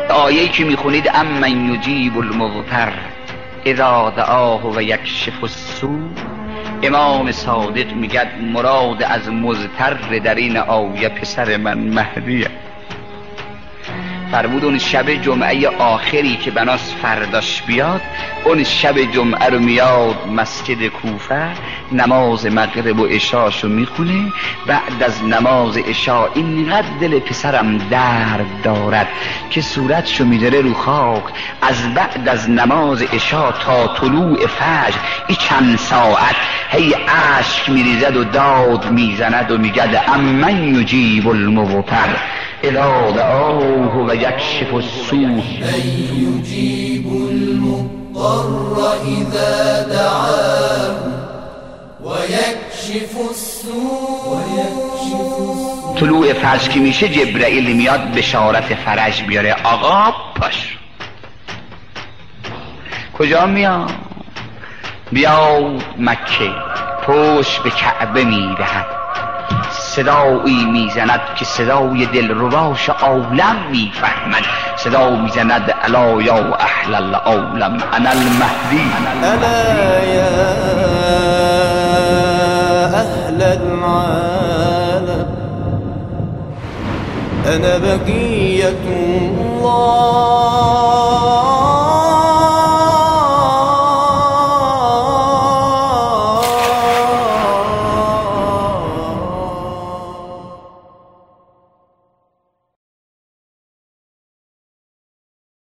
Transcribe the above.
آیه‌ای که میخونید امن یجیب المضطر اذا دعاه و یکشف السوء، امام صادق میگه مراد از مضطر در این آیه پسر من مهدیه. فرمود اون شب جمعه آخری که بناس فرداش بیاد، اون شب جمعه رو میاد مسجد کوفه، نماز مغرب و عشاشو میخونه. بعد از نماز عشا اینقدر دل پسرم درد دارد که صورتشو میذاره رو خاک. از بعد از نماز عشا تا طلوع فجر این چند ساعت هی اشک میریزد و داد میزند و میگد امن یجیب المضطر اذا دعاه و یکشف السوء، یجیب المضطر اذا دعاه و یکشف السوء. طلوع فجر که میشه جبرائیل میاد بشارت فرج بیاره. آقا پاش کجا میاد؟ بیاد مکه، پشت به کعبه میدهد، صدایی میزند که صدای دلرباش عالم میفهمد. صدا میزند الا یا اهل العالم انا المهدی، الا یا